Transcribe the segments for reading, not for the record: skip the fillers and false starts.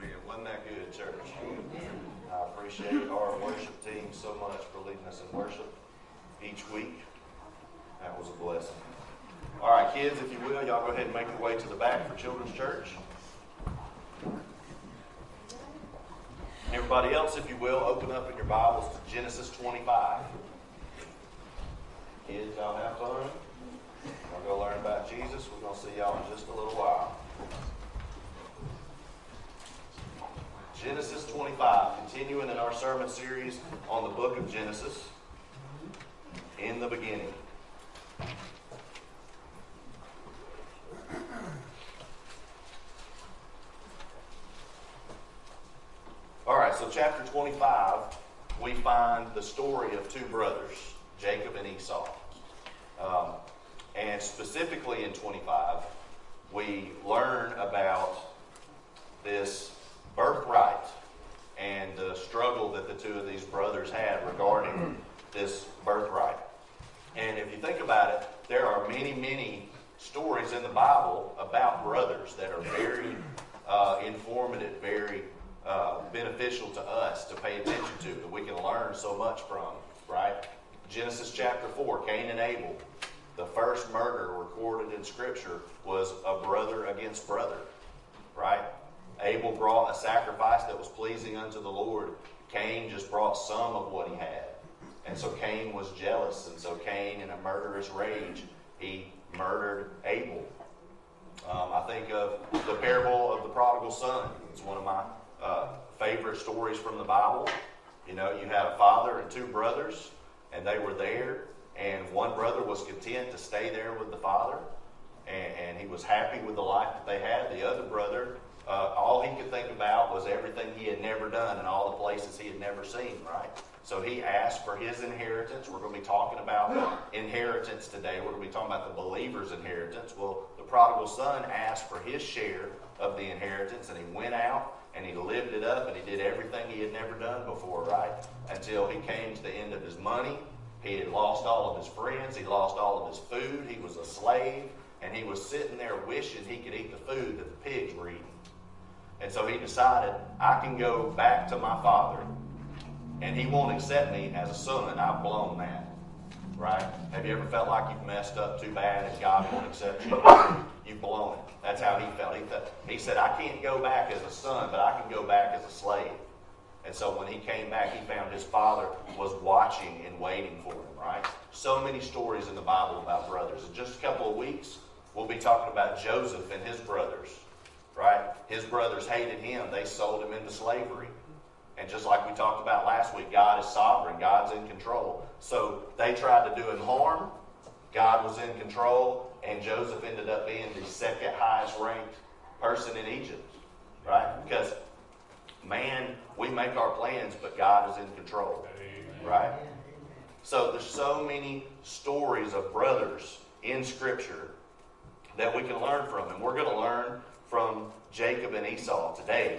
Amen. Wasn't that good, church? I appreciate our worship team so much for leading us in worship each week. That was a blessing. All right, kids, if you will, y'all go ahead and make your way to the back for Children's Church. Everybody else, if you will, open up in your Bibles to Genesis 25. Kids, y'all have fun. We're going to learn about Jesus. We're going to see y'all in just a little while. Genesis 25, continuing in our sermon series on the book of Genesis, in the beginning. All right, so chapter 25, we find the story of two brothers, Jacob and Esau. And specifically in 25, we learn about this birthright and the struggle that the two of these brothers had regarding this birthright. And if you think about it, there are many, many stories in the Bible about brothers that are very informative, very beneficial to us to pay attention to, that we can learn so much from, right? Genesis chapter 4, Cain and Abel. The first murder recorded in Scripture was a brother against brother, right? Abel brought a sacrifice that was pleasing unto the Lord. Cain just brought some of what he had. And so Cain was jealous. And so Cain, in a murderous rage, he murdered Abel. I think of the parable of the prodigal son. It's one of my favorite stories from the Bible. You know, you had a father and two brothers, and they were there. And one brother was content to stay there with the father, and he was happy with the life that they had. The other brother, all he could think about was everything he had never done and all the places he had never seen, right? So he asked for his inheritance. We're going to be talking about inheritance today. We're going to be talking about the believer's inheritance. Well, the prodigal son asked for his share of the inheritance, and he went out and he lived it up, and he did everything he had never done before, right? Until he came to the end of his money. He had lost all of his friends. He lost all of his food. He was a slave, and he was sitting there wishing he could eat the food that the pigs were eating. And so he decided, I can go back to my father, and he won't accept me as a son. I've blown that, right? Have you ever felt like you've messed up too bad and God won't accept you? You've blown it. That's how he felt. He said, I can't go back as a son, but I can go back as a slave. And so when he came back, he found his father was watching and waiting for him, right? So many stories in the Bible about brothers. In just a couple of weeks, we'll be talking about Joseph and his brothers, right? His brothers hated him. They sold him into slavery. And just like we talked about last week, God is sovereign. God's in control. So they tried to do him harm. God was in control. And Joseph ended up being the second highest ranked person in Egypt, right? Because, man, we make our plans, but God is in control, right? So there's so many stories of brothers in Scripture that we can learn from. And we're going to learn from Jacob and Esau today.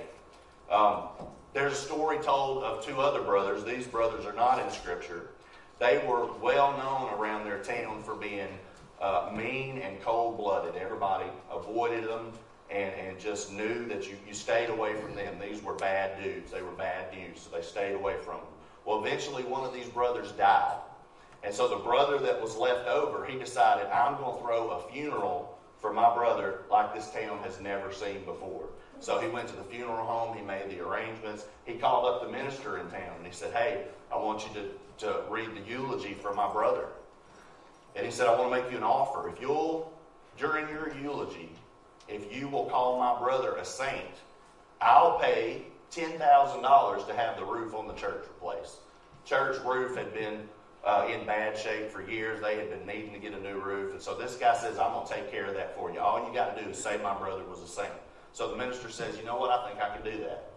There's a story told of two other brothers. These brothers are not in Scripture. They were well known around their town for being mean and cold-blooded. Everybody avoided them and just knew that you stayed away from them. These were bad dudes. They were bad news, so they stayed away from them. Well, eventually one of these brothers died. And so the brother that was left over, he decided, I'm going to throw a funeral for my brother like this town has never seen before. So he went to the funeral home. He made the arrangements. He called up the minister in town, and he said, hey, I want you to read the eulogy for my brother. And he said, I want to make you an offer. If you'll, during your eulogy, if you will call my brother a saint, I'll pay $10,000 to have the roof on the church replaced. Church roof had been in bad shape for years. They had been needing to get a new roof. And so this guy says, I'm going to take care of that for you. All you got to do is say my brother was a saint. So the minister says, you know what, I think I can do that.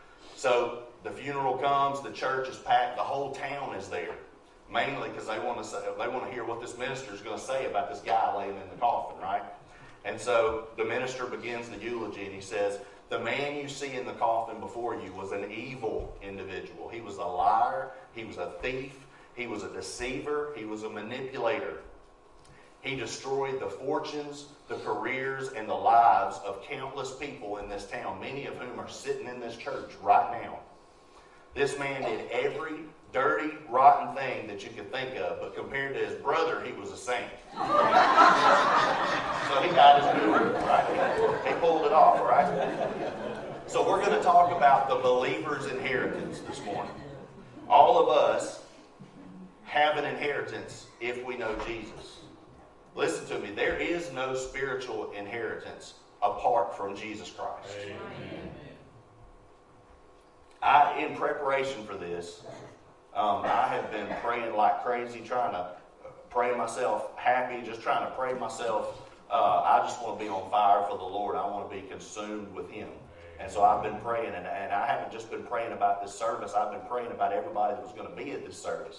So the funeral comes, the church is packed, the whole town is there. Mainly because they want to hear what this minister is going to say about this guy laying in the coffin, right? And so the minister begins the eulogy, and he says, the man you see in the coffin before you was an evil individual. He was a liar. He was a thief. He was a deceiver. He was a manipulator. He destroyed the fortunes, the careers, and the lives of countless people in this town, many of whom are sitting in this church right now. This man did every dirty, rotten thing that you could think of, but compared to his brother, he was a saint. So he got his due, right? He pulled it off, right? So we're going to talk about the believer's inheritance this morning. All of us have an inheritance if we know Jesus. Listen to me, there is no spiritual inheritance apart from Jesus Christ. Amen. In preparation for this, I have been praying like crazy, trying to pray myself happy, just trying to pray myself. I just want to be on fire for the Lord. I want to be consumed with Him. And so I've been praying, and I haven't just been praying about this service. I've been praying about everybody that was going to be at this service.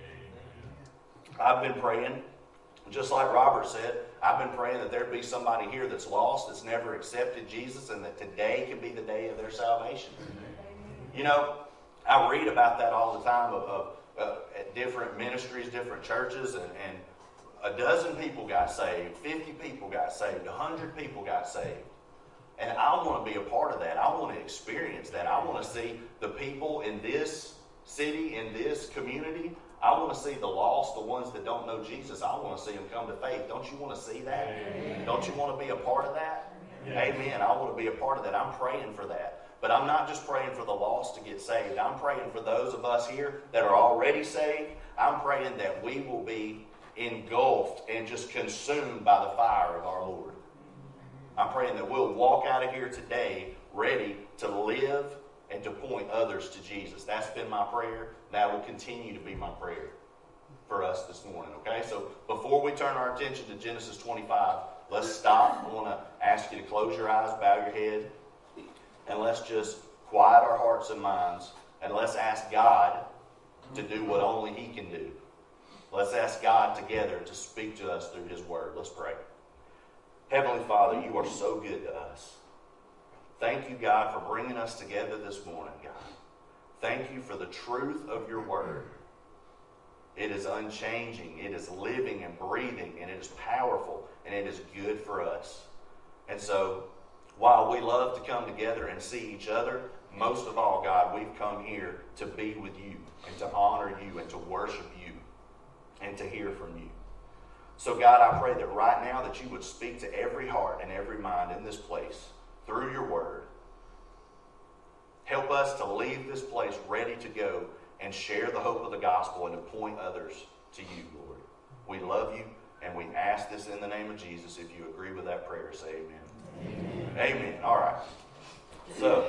I've been praying, just like Robert said, I've been praying that there be somebody here that's lost, that's never accepted Jesus, and that today can be the day of their salvation. You know, I read about that all the time at different ministries, different churches, and a dozen people got saved, 50 people got saved, 100 people got saved. And I want to be a part of that. I want to experience that. I want to see the people in this city, in this community. I want to see the lost, the ones that don't know Jesus. I want to see them come to faith. Don't you want to see that? Amen. Don't you want to be a part of that? Yes. Amen. I want to be a part of that. I'm praying for that. But I'm not just praying for the lost to get saved. I'm praying for those of us here that are already saved. I'm praying that we will be engulfed and just consumed by the fire of our Lord. I'm praying that we'll walk out of here today ready to live and to point others to Jesus. That's been my prayer. That will continue to be my prayer for us this morning. Okay, so before we turn our attention to Genesis 25, let's stop. I want to ask you to close your eyes, bow your head, and let's just quiet our hearts and minds, and let's ask God to do what only He can do. Let's ask God together to speak to us through His Word. Let's pray. Heavenly Father, You are so good to us. Thank You, God, for bringing us together this morning, God. Thank You for the truth of Your Word. It is unchanging, it is living and breathing, and it is powerful, and it is good for us. And so, while we love to come together and see each other, most of all, God, we've come here to be with You and to honor You and to worship You and to hear from You. So God, I pray that right now that You would speak to every heart and every mind in this place through Your Word. Help us to leave this place ready to go and share the hope of the gospel and to point others to You, Lord. We love You and we ask this in the name of Jesus. If you agree with that prayer, say amen. Amen. Amen. All right. So,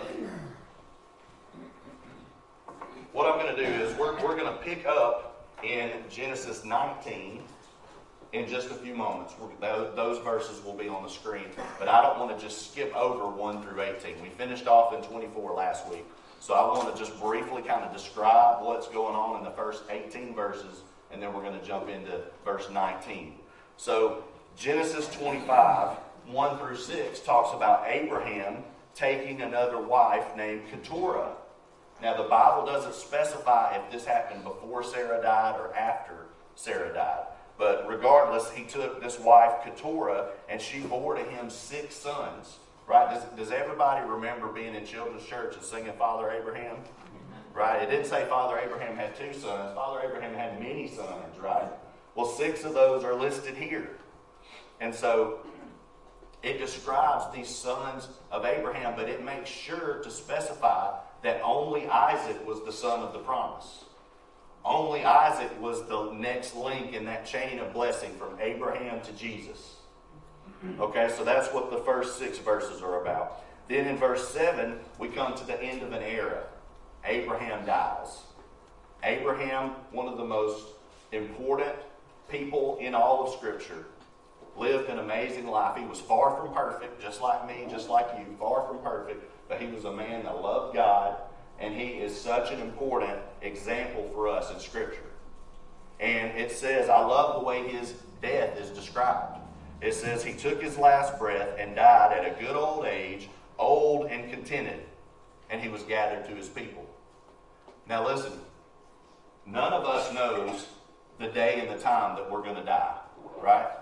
what I'm going to do is we're going to pick up in Genesis 19 in just a few moments. Those verses will be on the screen, but I don't want to just skip over 1 through 18. We finished off in 24 last week, so I want to just briefly kind of describe what's going on in the first 18 verses, and then we're going to jump into verse 19. So, Genesis 25, 1 through 6 talks about Abraham taking another wife named Keturah. Now, the Bible doesn't specify if this happened before Sarah died or after Sarah died. But regardless, he took this wife, Keturah, and she bore to him 6 sons. Right? Does everybody remember being in children's church and singing Father Abraham? Right? It didn't say Father Abraham had 2 sons. Father Abraham had many sons, right? Well, 6 of those are listed here. And so it describes these sons of Abraham, but it makes sure to specify that only Isaac was the son of the promise. Only Isaac was the next link in that chain of blessing from Abraham to Jesus. Okay, so that's what the first 6 verses are about. Then in verse 7, we come to the end of an era. Abraham dies. Abraham, one of the most important people in all of Scripture, lived an amazing life. He was far from perfect, just like me, just like you, far from perfect, but he was a man that loved God, and he is such an important example for us in Scripture. And it says, I love the way his death is described. It says he took his last breath and died at a good old age, old and contented, and he was gathered to his people. Now listen, none of us knows the day and the time that we're going to die, right?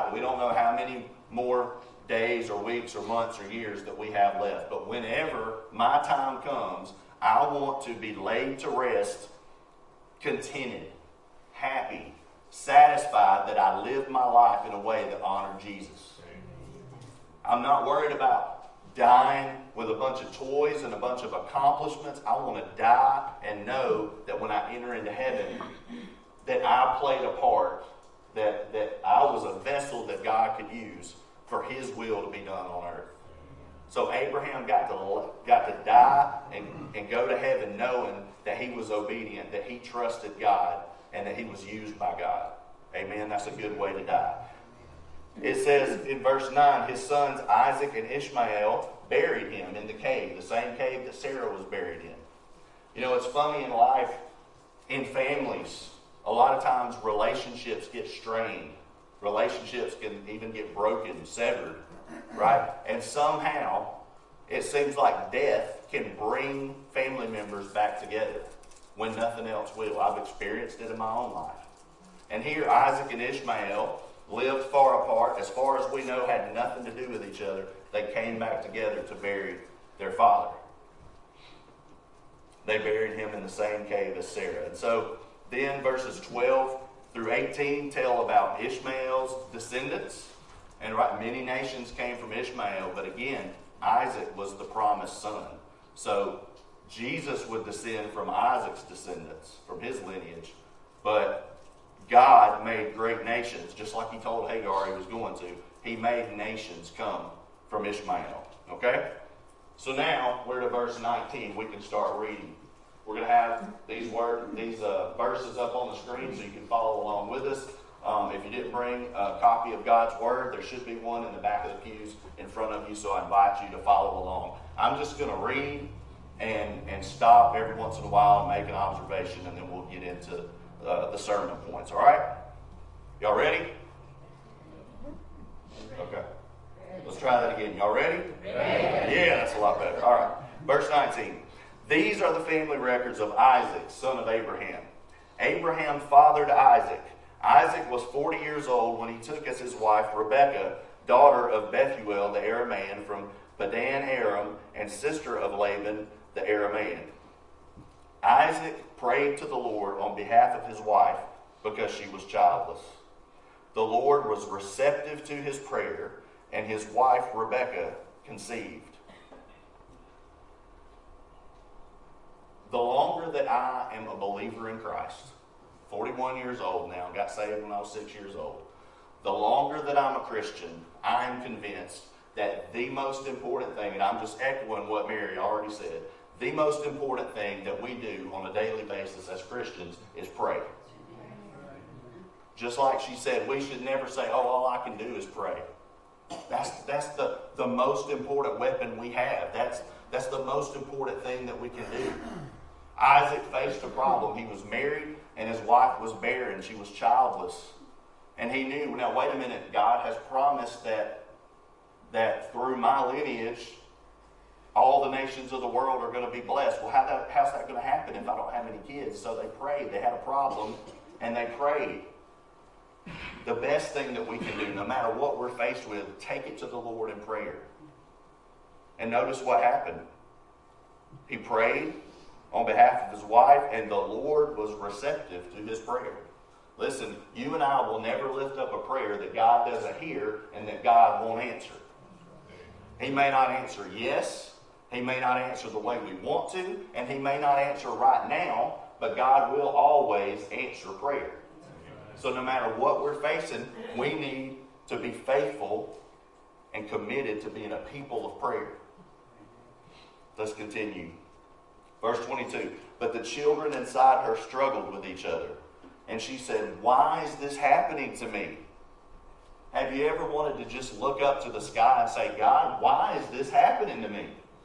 right? We don't know how many more days or weeks or months or years that we have left. But whenever my time comes, I want to be laid to rest, contented, happy, satisfied that I lived my life in a way that honored Jesus. I'm not worried about dying with a bunch of toys and a bunch of accomplishments. I want to die and know that when I enter into heaven, that I played a part, that I was a vessel that God could use for His will to be done on earth. So Abraham got to die and go to heaven knowing that he was obedient, that he trusted God, and that he was used by God. Amen. That's a good way to die. It says in verse 9, his sons Isaac and Ishmael buried him in the cave, the same cave that Sarah was buried in. You know, it's funny in life, in families, a lot of times relationships get strained. Relationships can even get broken, severed, right? And somehow, it seems like death can bring family members back together when nothing else will. I've experienced it in my own life. And here, Isaac and Ishmael lived far apart. As far as we know, had nothing to do with each other. They came back together to bury their father. They buried him in the same cave as Sarah. And so then verses 12 through 18 tell about Ishmael's descendants. And right, many nations came from Ishmael. But again, Isaac was the promised son. So Jesus would descend from Isaac's descendants, from his lineage. But God made great nations, just like he told Hagar he was going to. He made nations come from Ishmael. Okay? So now, we're to verse 19. We can start reading. We're going to have these verses up on the screen so you can follow along with us. If you didn't bring a copy of God's Word, there should be one in the back of the pews in front of you, so I invite you to follow along. I'm just going to read and stop every once in a while and make an observation, and then we'll get into the sermon points. All right? Y'all ready? Okay. Let's try that again. Y'all ready? Yeah, that's a lot better. All right. Verse 19. These are the family records of Isaac, son of Abraham. Abraham fathered Isaac. Isaac was 40 years old when he took as his wife Rebekah, daughter of Bethuel the Aramean from Padan Aram, and sister of Laban the Aramean. Isaac prayed to the Lord on behalf of his wife because she was childless. The Lord was receptive to his prayer, and his wife Rebekah conceived. The longer that I am a believer in Christ, 41 years old now, got saved when I was 6 years old. The longer that I'm a Christian, I am convinced that the most important thing, and I'm just echoing what Mary already said, the most important thing that we do on a daily basis as Christians is pray. Just like she said, we should never say, oh, all I can do is pray. That's the most important weapon we have. That's the most important thing that we can do. Isaac faced a problem. He was married and his wife was barren. She was childless. And he knew, now wait a minute, God has promised that through my lineage, all the nations of the world are going to be blessed. Well, how's that going to happen if I don't have any kids? So they prayed. They had a problem and they prayed. The best thing that we can do, no matter what we're faced with, take it to the Lord in prayer. And notice what happened. He prayed on behalf of his wife, and the Lord was receptive to his prayer. Listen, you and I will never lift up a prayer that God doesn't hear and that God won't answer. He may not answer yes, he may not answer the way we want to, and he may not answer right now, but God will always answer prayer. So no matter what we're facing, we need to be faithful and committed to being a people of prayer. Let's continue. Verse 22, but the children inside her struggled with each other. And she said, why is this happening to me? Have you ever wanted to just look up to the sky and say, God, why is this happening to me?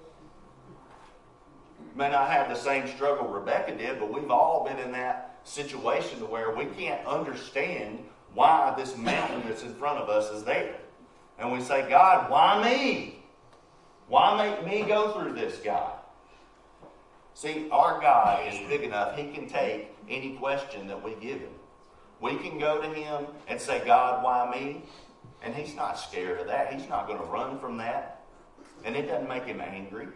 You may not have the same struggle Rebekah did, but we've all been in that situation to where we can't understand why this mountain that's in front of us is there. And we say, God, why me? Why make me go through this, God? See, our God is big enough. He can take any question that we give him. We can go to him and say, God, why me? And he's not scared of that. He's not going to run from that. And it doesn't make him angry.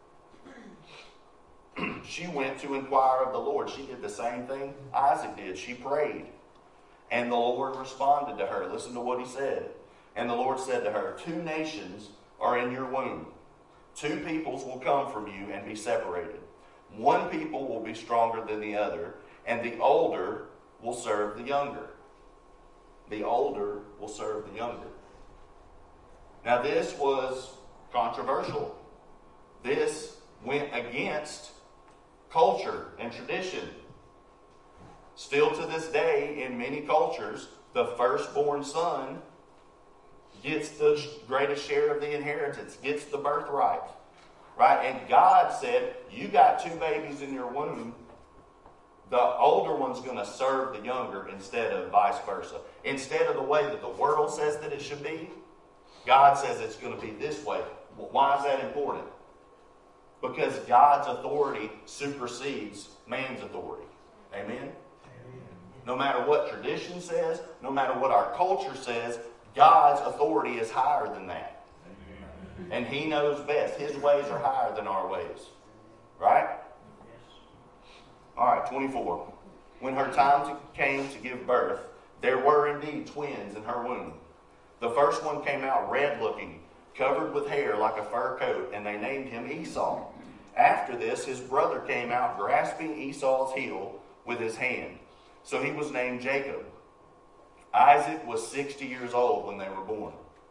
She went to inquire of the Lord. She did the same thing Isaac did. She prayed. And the Lord responded to her. Listen to what he said. And the Lord said to her, 2 nations are in your womb. 2 peoples will come from you and be separated. 1 people will be stronger than the other, and the older will serve the younger. The older will serve the younger. Now this was controversial. This went against culture and tradition. Still to this day, in many cultures, the firstborn son gets the greatest share of the inheritance, gets the birthright. Right? And God said, you got 2 babies in your womb. The older one's going to serve the younger instead of vice versa. Instead of the way that the world says that it should be, God says it's going to be this way. Well, why is that important? Because God's authority supersedes man's authority. Amen? No matter what tradition says, no matter what our culture says, God's authority is higher than that. And he knows best. His ways are higher than our ways. Right? All right, 24. When her time came to give birth, there were indeed twins in her womb. The first one came out red-looking, covered with hair like a fur coat, and they named him Esau. After this, his brother came out grasping Esau's heel with his hand. So he was named Jacob. Isaac was 60 years old when they were born.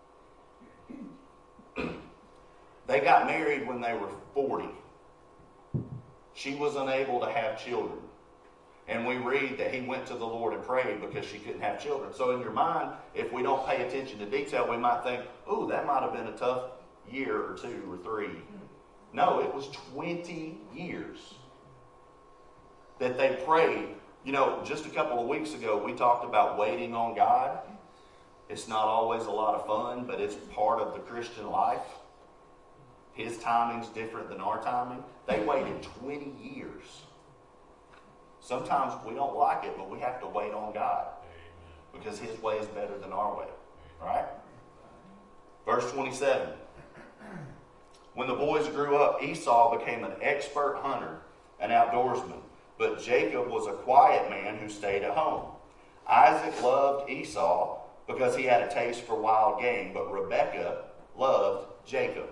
They got married when they were 40. She was unable to have children. And we read that he went to the Lord and prayed because she couldn't have children. So in your mind, if we don't pay attention to detail, we might think, oh, that might have been a tough year or 2 or 3. No, it was 20 years that they prayed. You know, just a couple of weeks ago, we talked about waiting on God. It's not always a lot of fun, but it's part of the Christian life. His timing's different than our timing. They waited 20 years. Sometimes we don't like it, but we have to wait on God because his way is better than our way. Right? Verse 27. When the boys grew up, Esau became an expert hunter, an outdoorsman. But Jacob was a quiet man who stayed at home. Isaac loved Esau because he had a taste for wild game, but Rebekah loved Jacob.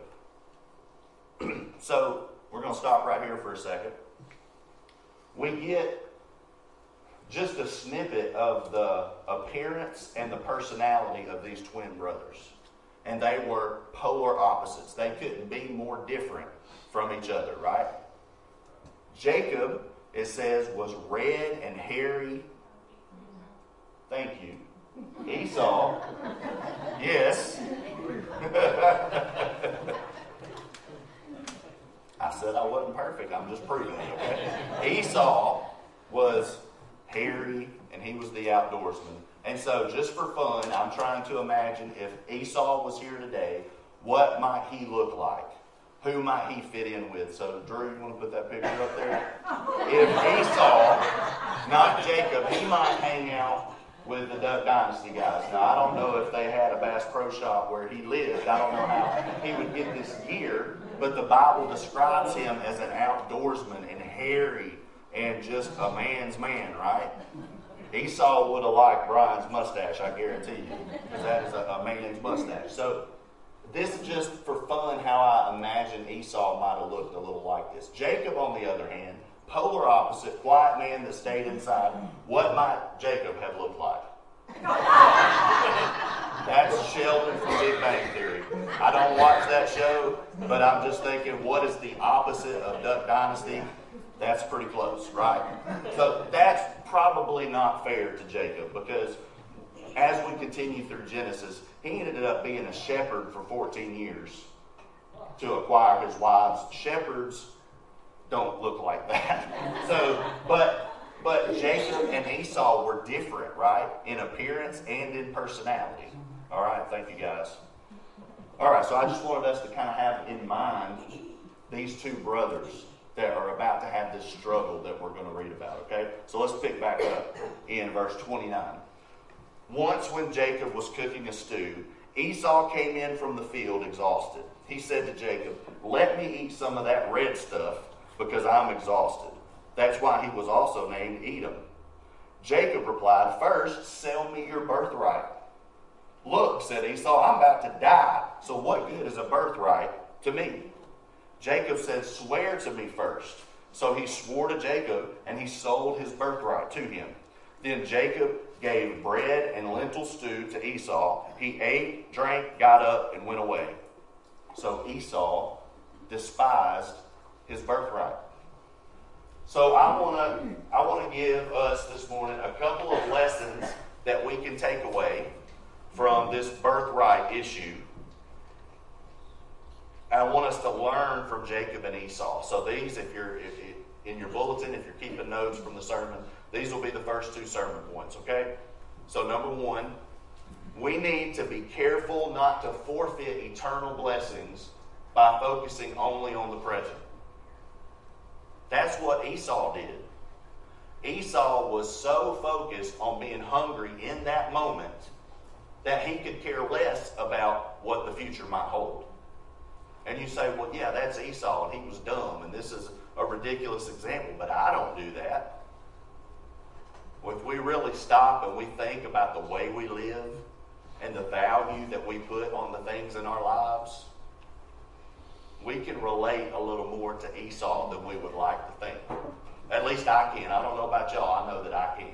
So, we're going to stop right here for a second. We get just a snippet of the appearance and the personality of these twin brothers. And they were polar opposites. They couldn't be more different from each other, right? Jacob, it says, was red and hairy. Thank you. Esau, yes. I said I wasn't perfect. I'm just proving it, okay? Esau was hairy, and he was the outdoorsman. And so, just for fun, I'm trying to imagine if Esau was here today, what might he look like? Who might he fit in with? So, Drew, you want to put that picture up there? If Esau, not Jacob, he might hang out with the Duck Dynasty guys. Now, I don't know if they had a Bass Pro Shop where he lived. I don't know how he would get this gear, but the Bible describes him as an outdoorsman and hairy and just a man's man, right? Esau would have liked Brian's mustache, I guarantee you, because that is a man's mustache. So this is just for fun how I imagine Esau might have looked a little like this. Jacob, on the other hand, polar opposite, quiet man that stayed inside. What might Jacob have looked like? That's Sheldon from Big Bang Theory. I don't watch that show, but I'm just thinking, what is the opposite of Duck Dynasty? That's pretty close, right? So that's probably not fair to Jacob, because as we continue through Genesis, he ended up being a shepherd for 14 years to acquire his wives. Shepherds don't look like that. So, but Jacob and Esau were different, right? In appearance and in personality. All right, thank you guys. All right, so I just wanted us to kind of have in mind these 2 brothers that are about to have this struggle that we're going to read about, okay? So let's pick back up in verse 29. Once when Jacob was cooking a stew, Esau came in from the field exhausted. He said to Jacob, "Let me eat some of that red stuff because I'm exhausted." That's why he was also named Edom. Jacob replied, "First, sell me your birthright." "Look," said Esau, "I'm about to die, so what good is a birthright to me?" Jacob said, "Swear to me first." So he swore to Jacob, and he sold his birthright to him. Then Jacob gave bread and lentil stew to Esau. He ate, drank, got up, and went away. So Esau despised his birthright. So I want to give us this morning a couple of lessons that we can take away from this birthright issue. I want us to learn from Jacob and Esau. So these, if in your bulletin, if you're keeping notes from the sermon, these will be the first two sermon points, okay? So number one, we need to be careful not to forfeit eternal blessings by focusing only on the present. That's what Esau did. Esau was so focused on being hungry in that moment that he could care less about what the future might hold. And you say, well, yeah, that's Esau, and he was dumb, and this is a ridiculous example, but I don't do that. If we really stop and we think about the way we live and the value that we put on the things in our lives, we can relate a little more to Esau than we would like to think. At least I can. I don't know about y'all. I know that I can.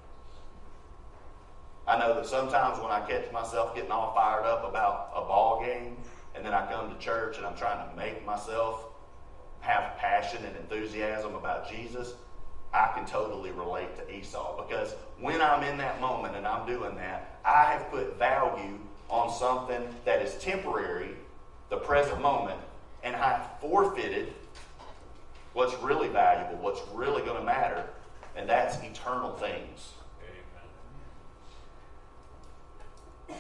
I know that sometimes when I catch myself getting all fired up about a ball game, and then I come to church and I'm trying to make myself have passion and enthusiasm about Jesus, I can totally relate to Esau. Because when I'm in that moment and I'm doing that, I have put value on something that is temporary, the present moment, and I've forfeited what's really valuable, what's really going to matter, and that's eternal things. Amen.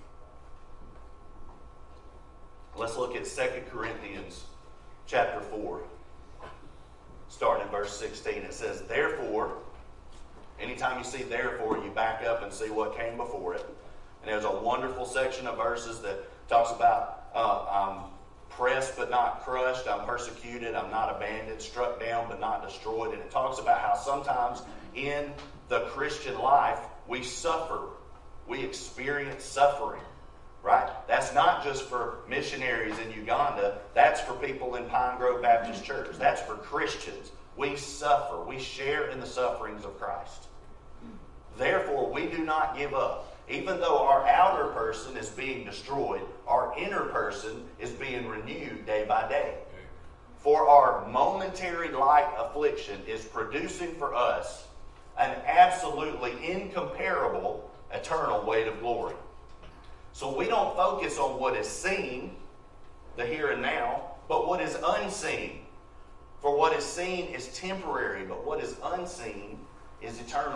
Let's look at 2 Corinthians chapter 4, starting in verse 16. It says, "Therefore," anytime you see "therefore," you back up and see what came before it. And there's a wonderful section of verses that talks about I'm pressed but not crushed, I'm persecuted, I'm not abandoned, struck down but not destroyed. And it talks about how sometimes in the Christian life we suffer. We experience suffering. Right? That's not just for missionaries in Uganda. That's for people in Pine Grove Baptist Church. That's for Christians. We suffer. We share in the sufferings of Christ. Therefore, we do not give up. Even though our outer person is being destroyed, our inner person is being renewed day by day. For our momentary light affliction is producing for us an absolutely incomparable eternal weight of glory. So we don't focus on what is seen, the here and now, but what is unseen. For what is seen is temporary, but what is unseen is eternal.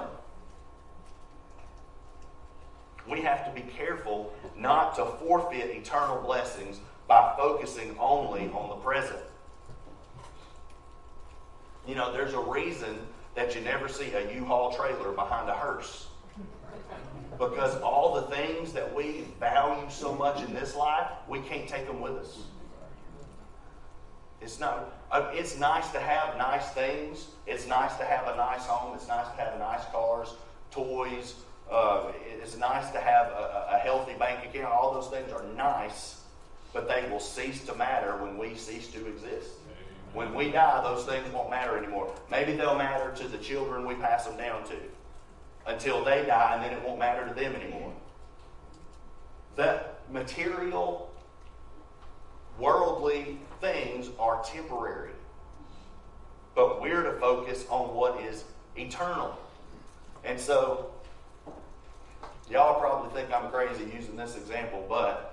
We have to be careful not to forfeit eternal blessings by focusing only on the present. You know, there's a reason that you never see a U-Haul trailer behind a hearse. Because all the things that we value so much in this life, we can't take them with us. It's nice to have nice things. It's nice to have a nice home. It's nice to have nice cars, toys. It's nice to have a healthy bank account. All those things are nice, but they will cease to matter when we cease to exist. When we die, those things won't matter anymore. Maybe they'll matter to the children we pass them down to, until they die, and then it won't matter to them anymore. That material, worldly things are temporary. But we're to focus on what is eternal. And so, y'all probably think I'm crazy using this example, but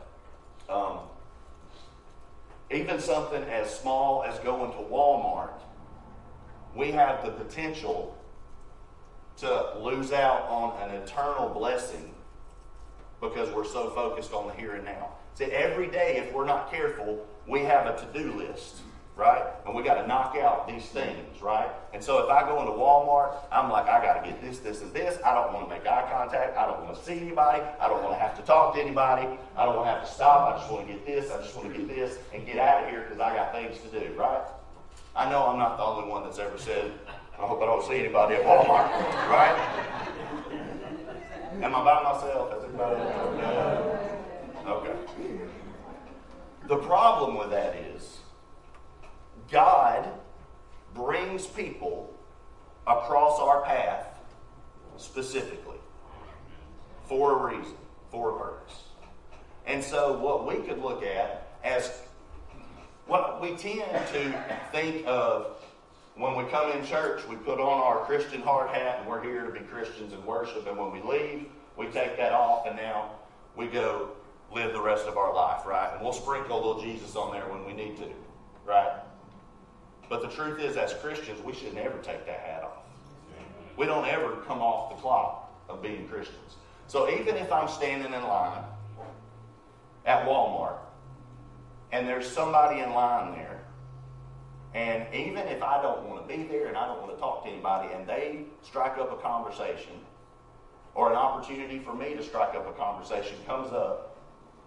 even something as small as going to Walmart, we have the potential to lose out on an eternal blessing because we're so focused on the here and now. See, every day, if we're not careful, we have a to-do list. right? And we got to knock out these things, right? And so if I go into Walmart, I'm like, I got to get this, this, and this. I don't want to make eye contact. I don't want to see anybody. I don't want to have to talk to anybody. I don't want to have to stop. I just want to get this. I just want to get this and get out of here because I got things to do, right? I know I'm not the only one that's ever said, I hope I don't see anybody at Walmart, right? Am I by myself? Has anybody else? No. Okay. The problem with that is God brings people across our path specifically for a reason, for a purpose. And so what we could look at as what we tend to think of when we come in church, we put on our Christian hard hat and we're here to be Christians and worship. And when we leave, we take that off and now we go live the rest of our life, right? And we'll sprinkle a little Jesus on there when we need to, right? But the truth is, as Christians, we should never take that hat off. We don't ever come off the clock of being Christians. So even if I'm standing in line at Walmart and there's somebody in line there, and even if I don't want to be there and I don't want to talk to anybody and they strike up a conversation or an opportunity for me to strike up a conversation comes up,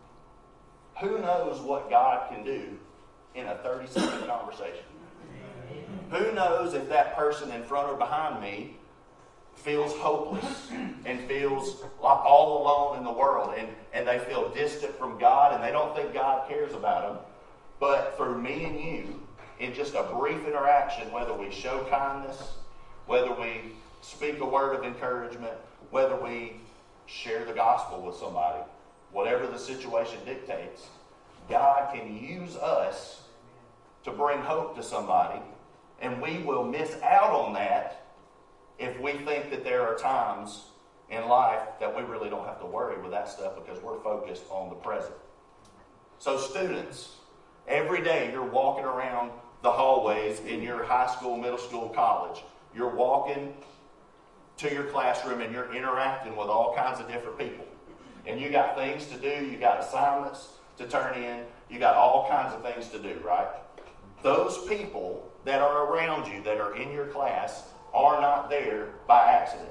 who knows what God can do in a 30-second conversation? Who knows if that person in front or behind me feels hopeless and feels like all alone in the world and they feel distant from God and they don't think God cares about them. But for me and you, in just a brief interaction, whether we show kindness, whether we speak a word of encouragement, whether we share the gospel with somebody, whatever the situation dictates, God can use us to bring hope to somebody, and we will miss out on that if we think that there are times in life that we really don't have to worry with that stuff because we're focused on the present. So students, every day you're walking around the hallways in your high school, middle school, college. You're walking to your classroom and you're interacting with all kinds of different people. And you got things to do, you got assignments to turn in, you got all kinds of things to do, right? Those people that are around you, that are in your class, are not there by accident.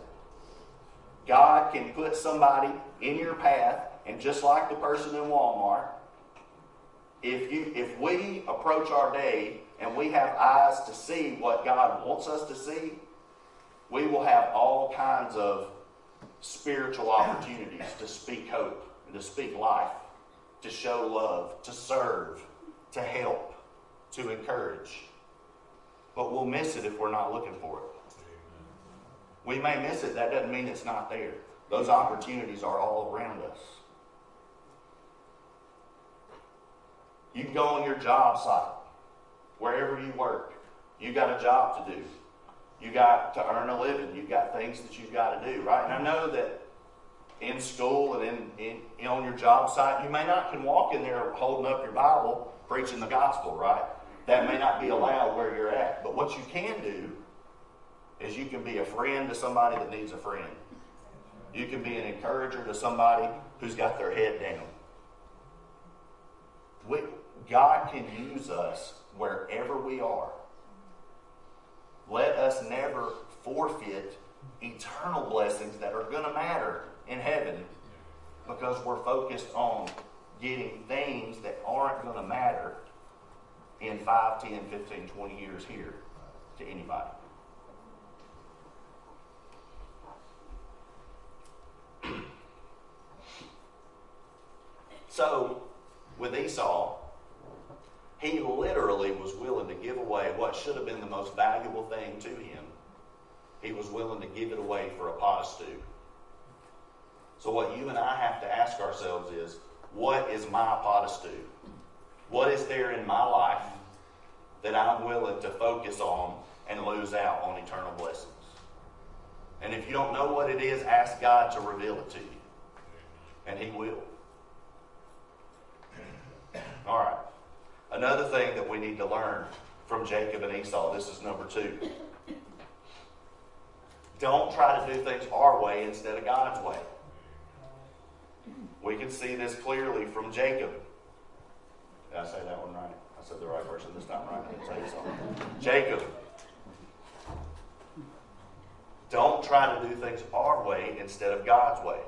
God can put somebody in your path, and just like the person in Walmart, if we approach our day and we have eyes to see what God wants us to see, we will have all kinds of spiritual opportunities to speak hope, and to speak life, to show love, to serve, to help, to encourage. But we'll miss it if we're not looking for it. We may miss it. That doesn't mean it's not there. Those opportunities are all around us. You can go on your job site, wherever you work. You got a job to do. You got to earn a living. You got things that you've got to do, right? And I know that in school and in on your job site, you may not can walk in there holding up your Bible, preaching the gospel, right? That may not be allowed where you're at. But what you can do is you can be a friend to somebody that needs a friend. You can be an encourager to somebody who's got their head down. God can use us wherever we are. Let us never forfeit eternal blessings that are going to matter in heaven because we're focused on getting things that aren't going to matter in 5, 10, 15, 20 years here to anybody. So, with Esau, he literally was willing to give away what should have been the most valuable thing to him. He was willing to give it away for a pot of stew. So what you and I have to ask ourselves is, what is my pot of stew? What is there in my life that I'm willing to focus on and lose out on eternal blessings? And if you don't know what it is, ask God to reveal it to you. And He will. All right. Another thing that we need to learn from Jacob and Esau, this is number 2. Don't try to do things our way instead of God's way. We can see this clearly from Jacob. Did I say that one right? I said the right person this time, right? I didn't say something. Jacob. Don't try to do things our way instead of God's way.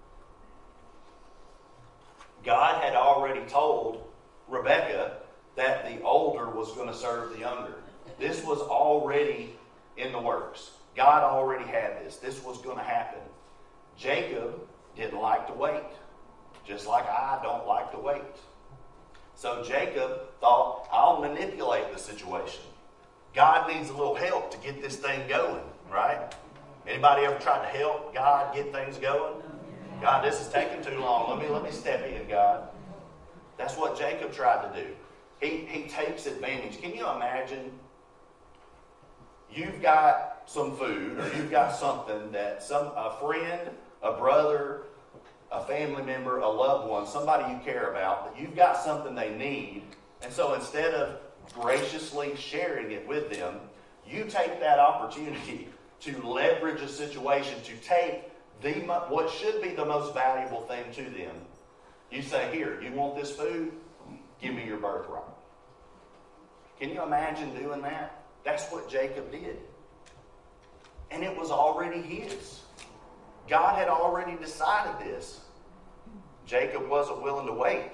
God had already told Rebekah that the older was going to serve the younger. This was already in the works. God already had this. This was going to happen. Jacob didn't like to wait, just like I don't like to wait. So Jacob thought, I'll manipulate the situation. God needs a little help to get this thing going, right? Anybody ever tried to help God get things going? God, this is taking too long. Let me step in, God. That's what Jacob tried to do. He takes advantage. Can you imagine? You've got some food, or you've got something that a friend, a brother, a family member, a loved one, somebody you care about, that you've got something they need, and so instead of graciously sharing it with them, you take that opportunity to leverage a situation, to take what should be the most valuable thing to them. You say, here, you want this food? Give me your birthright. Can you imagine doing that? That's what Jacob did. And it was already his. God had already decided this. Jacob wasn't willing to wait.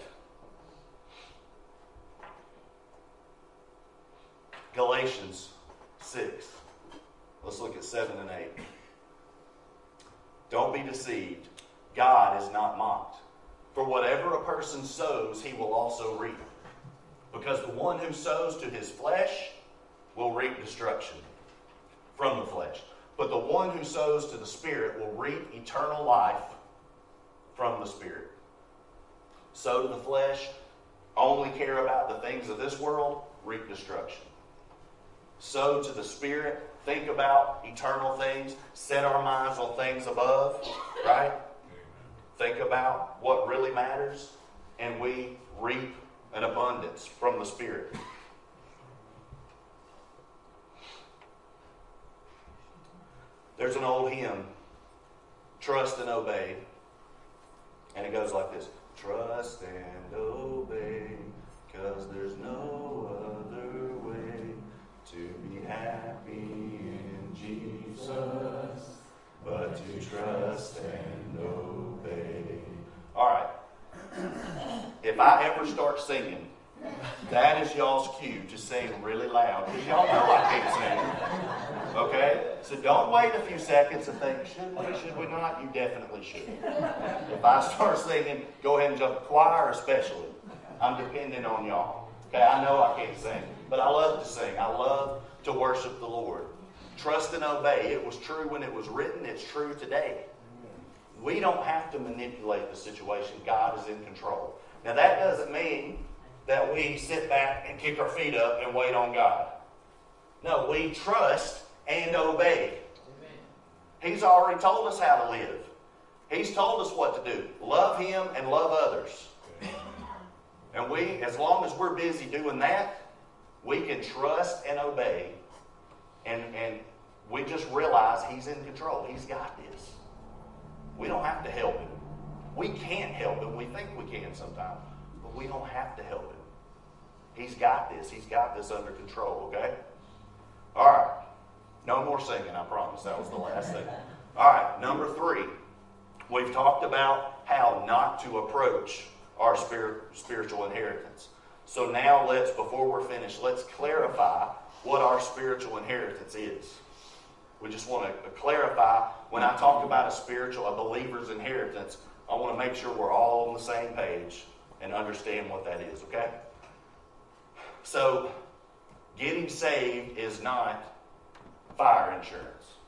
Galatians 6. Let's look at 7 and 8. Don't be deceived. God is not mocked. For whatever a person sows, he will also reap. Because the one who sows to his flesh will reap destruction from the flesh. But the one who sows to the Spirit will reap eternal life from the Spirit. Sow to the flesh, only care about the things of this world, reap destruction. Sow to the Spirit, think about eternal things, set our minds on things above, right? Think about what really matters, and we reap an abundance from the Spirit. There's an old hymn, Trust and Obey, and it goes like this. Trust and obey, 'cause there's no other way to be happy in Jesus, but to trust and obey. All right. If I ever start singing, that is y'all's cue to sing really loud, because y'all know I can't sing. Okay? So don't wait a few seconds and think, should we not? You definitely should. If I start singing, go ahead and jump. Choir especially. I'm depending on y'all. Okay? I know I can't sing, but I love to sing. I love to worship the Lord. Trust and obey. It was true when it was written. It's true today. We don't have to manipulate the situation. God is in control. Now that doesn't mean that we sit back and kick our feet up and wait on God. No, we trust and obey. He's already told us how to live. He's told us what to do. Love Him and love others. And we, as long as we're busy doing that, we can trust and obey. And we just realize He's in control. He's got this. We don't have to help Him. We can't help Him. We think we can sometimes. But we don't have to help Him. He's got this. He's got this under control, okay? All right. No more singing, I promise. That was the last thing. All right, number 3. We've talked about how not to approach our spiritual inheritance. So now before we're finished, let's clarify what our spiritual inheritance is. We just want to clarify, when I talk about a believer's inheritance, I want to make sure we're all on the same page and understand what that is, okay? So, getting saved is not fire insurance.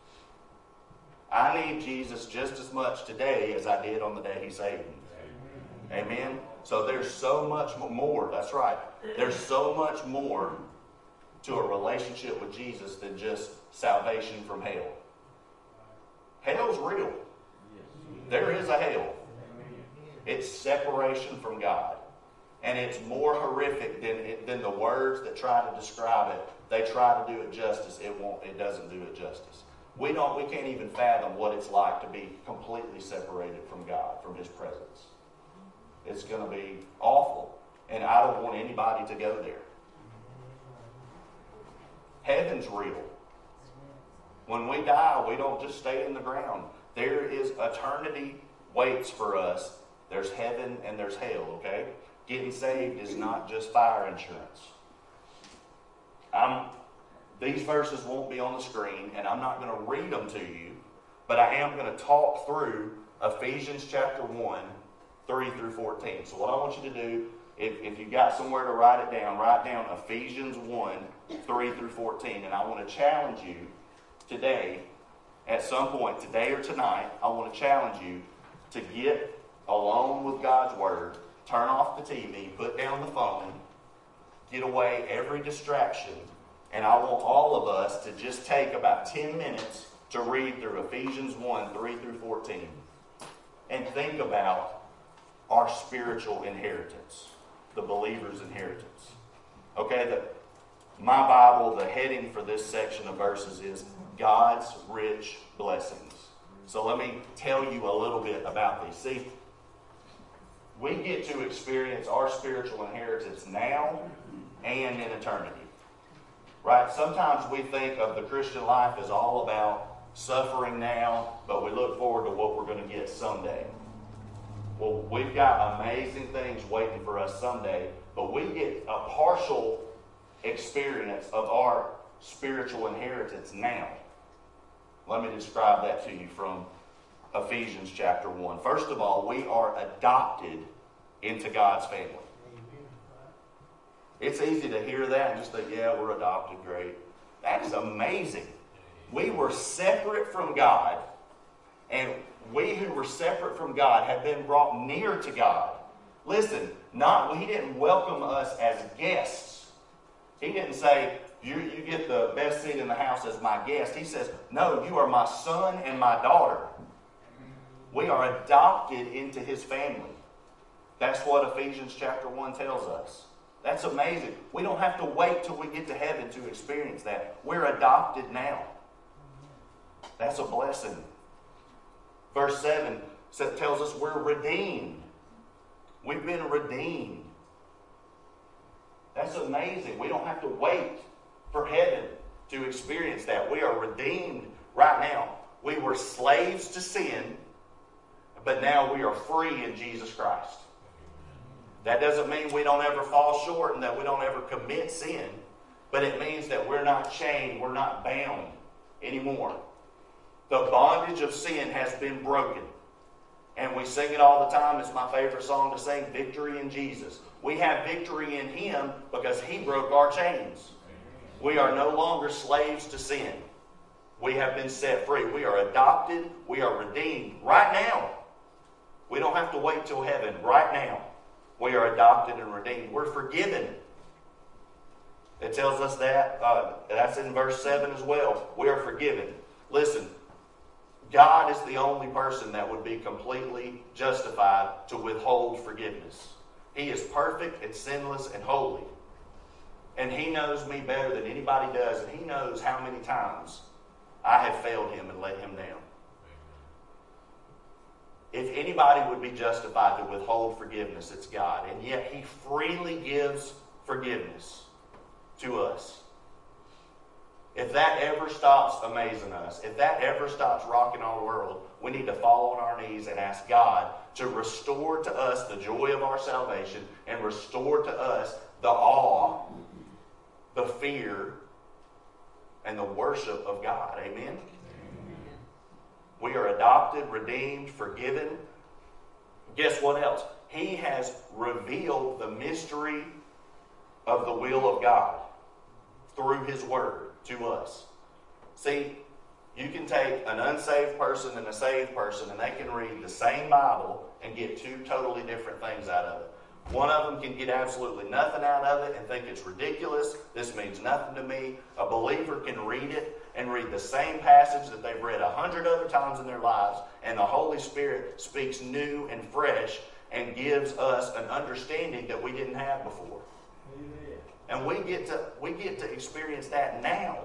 I need Jesus just as much today as I did on the day He saved me. Amen? So there's so much more. That's right. There's so much more to a relationship with Jesus than just salvation from hell. Hell's real. There is a hell. It's separation from God. And it's more horrific than the words that try to describe it. They try to do it justice. It doesn't do it justice. We can't even fathom what it's like to be completely separated from God, from His presence. It's going to be awful. And I don't want anybody to go there. Heaven's real. When we die, we don't just stay in the ground. There is eternity waits for us. There's heaven and there's hell, okay? Getting saved is not just fire insurance. These verses won't be on the screen, and I'm not going to read them to you, but I am going to talk through Ephesians chapter 1, 3 through 14. So what I want you to do, if you've got somewhere to write down Ephesians 1, 3 through 14. And I want to challenge you today, at some point, today or tonight, I want to challenge you to get alone with God's Word, turn off the TV, put down the phone, get away every distraction, and I want all of us to just take about 10 minutes to read through Ephesians 1, 3 through 14, and think about our spiritual inheritance, the believer's inheritance. Okay, my Bible, the heading for this section of verses is God's rich blessings. So let me tell you a little bit about these. See, we get to experience our spiritual inheritance now and in eternity. Right? Sometimes we think of the Christian life as all about suffering now, but we look forward to what we're going to get someday. Well, we've got amazing things waiting for us someday, but we get a partial experience of our spiritual inheritance now. Let me describe that to you from Ephesians chapter 1. First of all, we are adopted into God's family. It's easy to hear that and just think, yeah, we're adopted, great. That is amazing. We were separate from God, and we who were separate from God have been brought near to God. Listen, He didn't welcome us as guests. He didn't say, you get the best seat in the house as my guest. He says, no, you are my son and my daughter. We are adopted into His family. That's what Ephesians chapter 1 tells us. That's amazing. We don't have to wait till we get to heaven to experience that. We're adopted now. That's a blessing. Verse 7 tells us we're redeemed. We've been redeemed. That's amazing. We don't have to wait for heaven to experience that. We are redeemed right now. We were slaves to sin, but now we are free in Jesus Christ. That doesn't mean we don't ever fall short and that we don't ever commit sin, but it means that we're not chained, we're not bound anymore. The bondage of sin has been broken. And we sing it all the time. It's my favorite song to sing, Victory in Jesus. We have victory in Him because He broke our chains. We are no longer slaves to sin. We have been set free. We are adopted. We are redeemed right now. We don't have to wait till heaven. Right now, we are adopted and redeemed. We're forgiven. It tells us that. That's in verse 7 as well. We are forgiven. Listen, God is the only person that would be completely justified to withhold forgiveness. He is perfect and sinless and holy. And He knows me better than anybody does. And He knows how many times I have failed Him and let Him down. If anybody would be justified to withhold forgiveness, it's God. And yet He freely gives forgiveness to us. If that ever stops amazing us, if that ever stops rocking our world, we need to fall on our knees and ask God to restore to us the joy of our salvation and restore to us the awe, the fear, and the worship of God. Amen? We are adopted, redeemed, forgiven. Guess what else? He has revealed the mystery of the will of God through His Word to us. See, you can take an unsaved person and a saved person and they can read the same Bible and get two totally different things out of it. One of them can get absolutely nothing out of it and think it's ridiculous. This means nothing to me. A believer can read it and read the same passage that they've read 100 other times in their lives, and the Holy Spirit speaks new and fresh and gives us an understanding that we didn't have before. Amen. And we get to experience that now.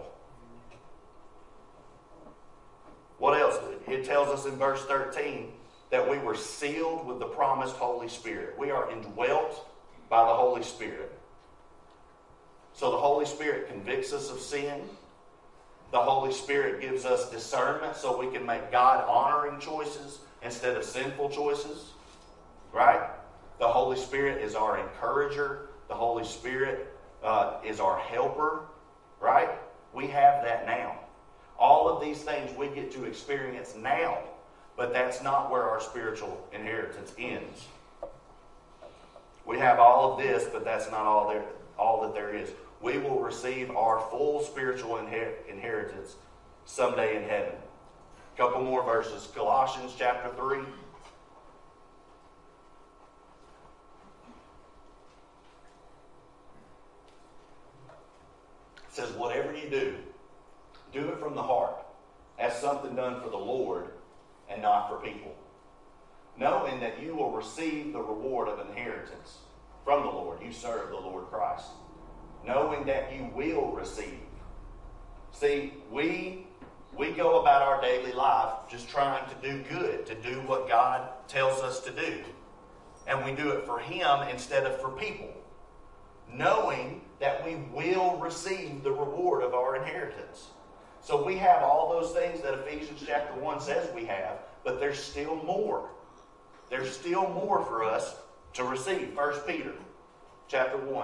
What else? It tells us in verse 13 that we were sealed with the promised Holy Spirit. We are indwelt by the Holy Spirit. So the Holy Spirit convicts us of sin. The Holy Spirit gives us discernment so we can make God-honoring choices instead of sinful choices. Right? The Holy Spirit is our encourager. The Holy Spirit is our helper. Right? We have that now. All of these things we get to experience now, but that's not where our spiritual inheritance ends. We have all of this, but that's not all that there is. We will receive our full spiritual inheritance someday in heaven. A couple more verses. Colossians chapter 3. It says, whatever you do, do it from the heart, as something done for the Lord and not for people, knowing that you will receive the reward of inheritance from the Lord. You serve the Lord Christ. Knowing that you will receive. See, we go about our daily life just trying to do good, to do what God tells us to do. And we do it for Him instead of for people. Knowing that we will receive the reward of our inheritance. So we have all those things that Ephesians chapter 1 says we have, but there's still more. There's still more for us to receive. 1 Peter chapter 1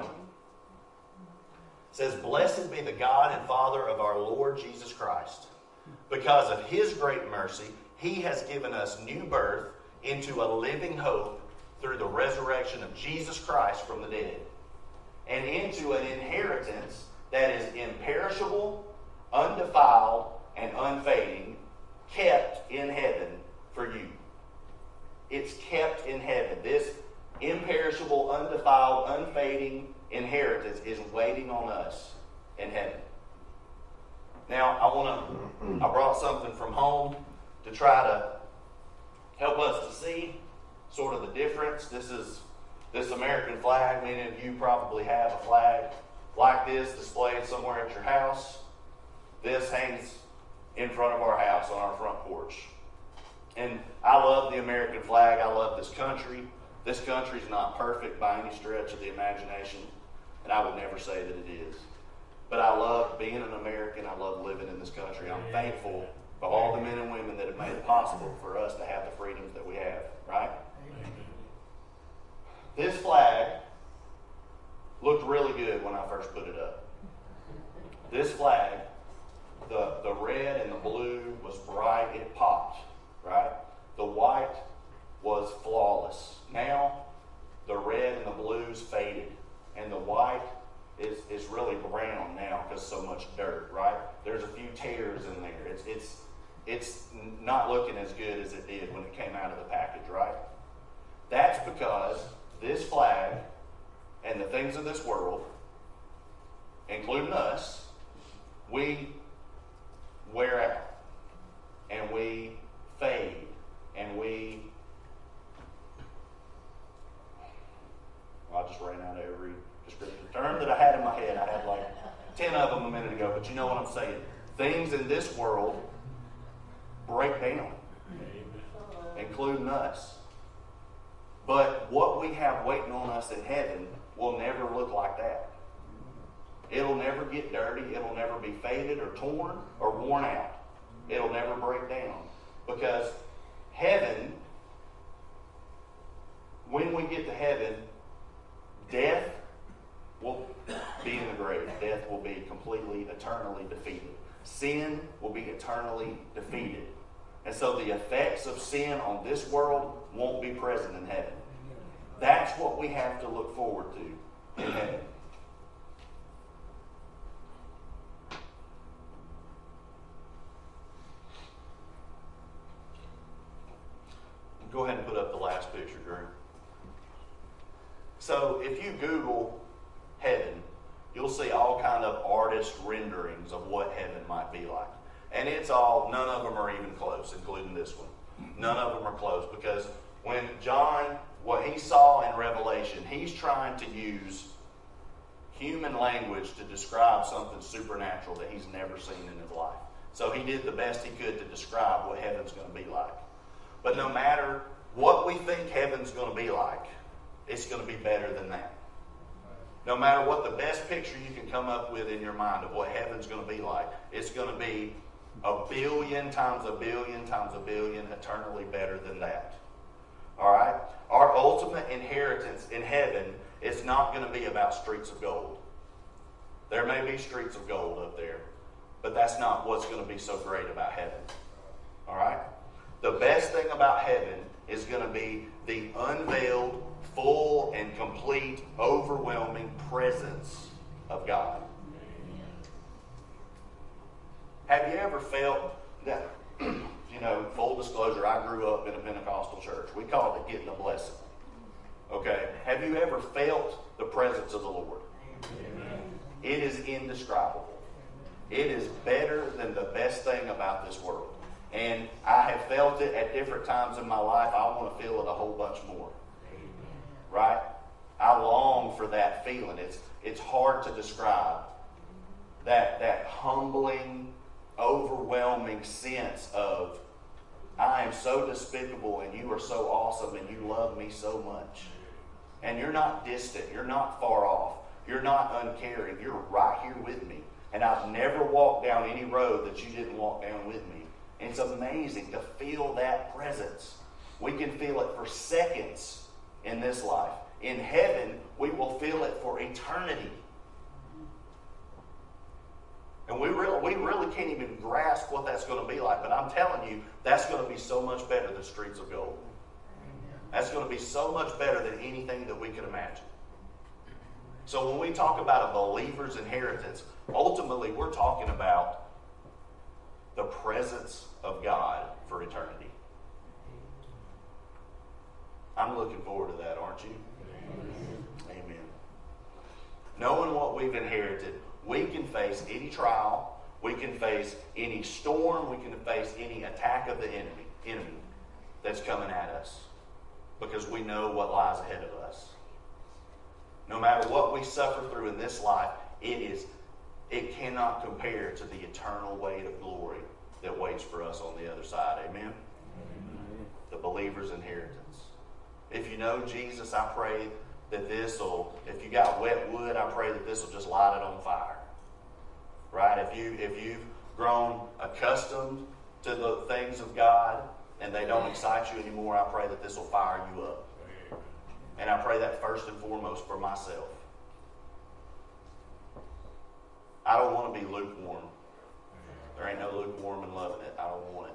says, blessed be the God and Father of our Lord Jesus Christ. Because of His great mercy, He has given us new birth into a living hope through the resurrection of Jesus Christ from the dead, and into an inheritance that is imperishable, undefiled, and unfading, kept in heaven for you. It's kept in heaven. This imperishable, undefiled, unfading inheritance is waiting on us in heaven. Now, I brought something from home to try to help us to see sort of the difference. This is this American flag. Many of you probably have a flag like this displayed somewhere at your house. This hangs in front of our house on our front porch. And I love the American flag. I love this country. This country's not perfect by any stretch of the imagination, and I would never say that it is. But I love being an American. I love living in this country. I'm thankful for all the men and women that have made it possible for us to have the freedoms that we have, right? This flag looked really good when I first put it up. This flag, the red and the blue was bright. It popped, right? The white was flawless. Now, the red and the blues faded, and the white is really brown now because so much dirt, right? There's a few tears in there. It's not looking as good as it did when it came out of the package, right? That's because this flag and the things of this world, including us, we wear out and we fade and I just ran out of every descriptive term that I had in my head. I had like 10 of them a minute ago, but you know what I'm saying. Things in this world break down, including us. But what we have waiting on us in heaven will never look like that. It'll never get dirty. It'll never be faded or torn or worn out. It'll never break down. Because heaven, when we get to heaven, death will be in the grave. Death will be completely, eternally defeated. Sin will be eternally defeated. And so the effects of sin on this world won't be present in heaven. That's what we have to look forward to in heaven. Go ahead and put up the last picture, Drew. So if you Google heaven, you'll see all kind of artist renderings of what heaven might be like. And it's all, none of them are even close, including this one. None of them are close, because when John, what he saw in Revelation, he's trying to use human language to describe something supernatural that he's never seen in his life. So he did the best he could to describe what heaven's going to be like. But no matter what we think heaven's going to be like, it's going to be better than that. No matter what the best picture you can come up with in your mind of what heaven's going to be like, it's going to be a billion times a billion times a billion eternally better than that. All right? Our ultimate inheritance in heaven is not going to be about streets of gold. There may be streets of gold up there, but that's not what's going to be so great about heaven. All right? The best thing about heaven is going to be the unveiled, full, and complete, overwhelming presence of God. Have you ever felt that, full disclosure, I grew up in a Pentecostal church. We called it getting a blessing. Okay? Have you ever felt the presence of the Lord? Amen. It is indescribable. It is better than the best thing about this world. And I have felt it at different times in my life. I want to feel it a whole bunch more. Right? I long for that feeling. It's hard to describe. That humbling, overwhelming sense of, I am so despicable and you are so awesome and you love me so much. And you're not distant. You're not far off. You're not uncaring. You're right here with me. And I've never walked down any road that you didn't walk down with me. And it's amazing to feel that presence. We can feel it for seconds in this life. In heaven, we will feel it for eternity. And we really can't even grasp what that's going to be like. But I'm telling you, that's going to be so much better than streets of gold. That's going to be so much better than anything that we could imagine. So when we talk about a believer's inheritance, ultimately we're talking about the presence of God for eternity. I'm looking forward to that, aren't you? Amen. Amen. Knowing what we've inherited, we can face any trial, we can face any storm, we can face any attack of the enemy that's coming at us, because we know what lies ahead of us. No matter what we suffer through in this life, it cannot compare to the eternal weight of glory that waits for us on the other side. Amen? Amen. The believer's inheritance. If you know Jesus, I pray that if you got wet wood, I pray that this will just light it on fire. Right? If you've grown accustomed to the things of God and they don't excite you anymore, I pray that this will fire you up. And I pray that first and foremost for myself. I don't want to be lukewarm. There ain't no lukewarm in loving it. I don't want it.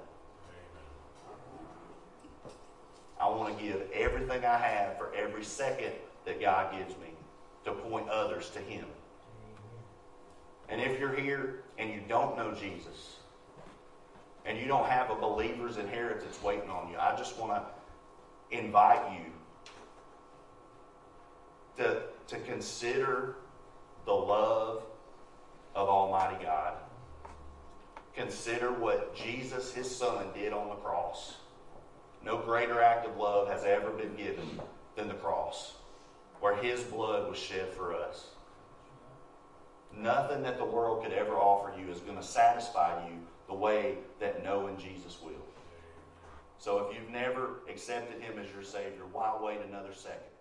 I want to give everything I have for every second that God gives me to point others to Him. And if you're here and you don't know Jesus, and you don't have a believer's inheritance waiting on you, I just want to invite you to consider the love of Almighty God. Consider what Jesus, His Son, did on the cross. No greater act of love has ever been given than the cross, where His blood was shed for us. Nothing that the world could ever offer you is going to satisfy you the way that knowing Jesus will. So if you've never accepted Him as your Savior, why wait another second?